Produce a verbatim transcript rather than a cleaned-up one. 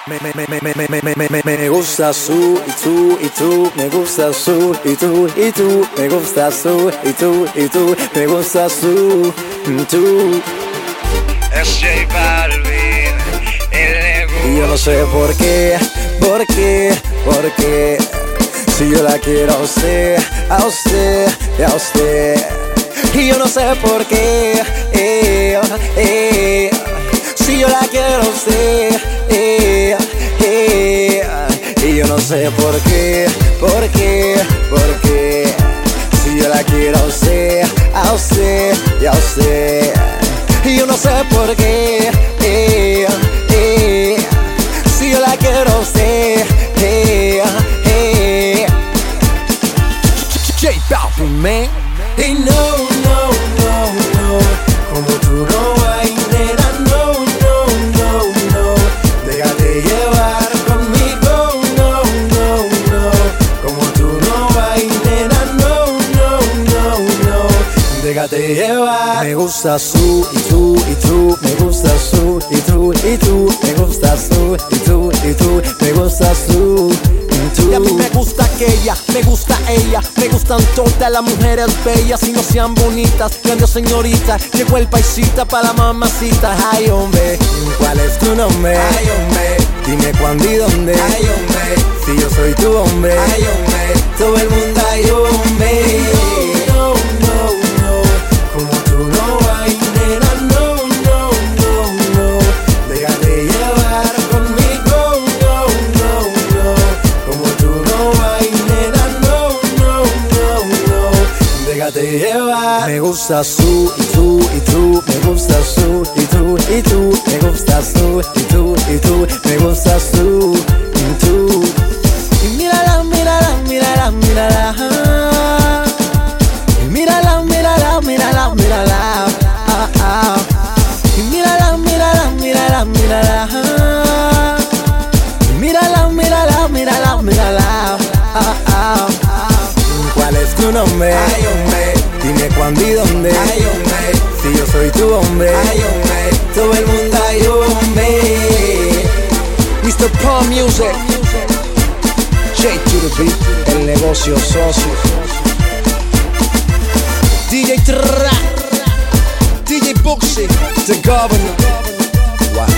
Me, me, me, me, me, me, me, me, me, me gusta su y tú y tú, me gusta su y tú y tú, me gusta su y tú y tú, me gusta su y tú. Es J Balvin, el ego. Y yo no sé por qué, por qué, por qué. Si yo la quiero a usted, a usted, a usted. Y yo no sé por qué, eh, eh. Si yo la quiero a usted, eh, eh. Y yo no sé por qué, por qué, por qué. Si yo la quiero a usted, a usted, a usted. Y yo no sé por qué, eh, eh. Si yo la quiero a usted, eh, eh. J Balvin, man. Y no, no, no, no, como tú no hay, nena, no, no, no, no. Déjate llevar conmigo, no, no, no. Como tú no hay, nena, no, no, no, no. Déjate llevar. Me gusta su y tú y tú, me gusta su y tú y tú, me gusta su y tú y tú, me gusta su y tú. Y a mí me gusta aquella, me gusta ella, me gustan todas las mujeres bellas y no sean bonitas, grandes señoritas. Llegó el paisita para la mamacita. Ay, hombre, ¿cuál es tu nombre? ay, hombre, Dime cuándo y dónde. ay, hombre, Si yo soy tu hombre, ay, hombre, todo el mundo hay hombre. no, no, no, como tú no hay, nena, no, no, no, no. Déjate llevar conmigo, no, no, no. Como tú no hay, nena, no, no, no, no. Déjate llevar. Me gusta su y tú y tú, me gusta su y tú y tú, me gusta su y tú y tú, me gusta su y tú. Y mírala, mírala, mírala, mírala. Y mírala, mírala, mírala, mírala. Ah, ah. Y mírala, mírala, mírala, mírala. Y mírala, mírala, mírala, mírala. Ah, ah. ¿Cuál es tu nombre? Ay, hombre, Dime cuándo y dónde. ay, hombre, Si yo soy tu hombre, ay, hombre. Todo el mundo hay hombre. mister Palm Music, J to the beat, el negocio socio. D J Tra, D J Boxy, The Governor. Wow.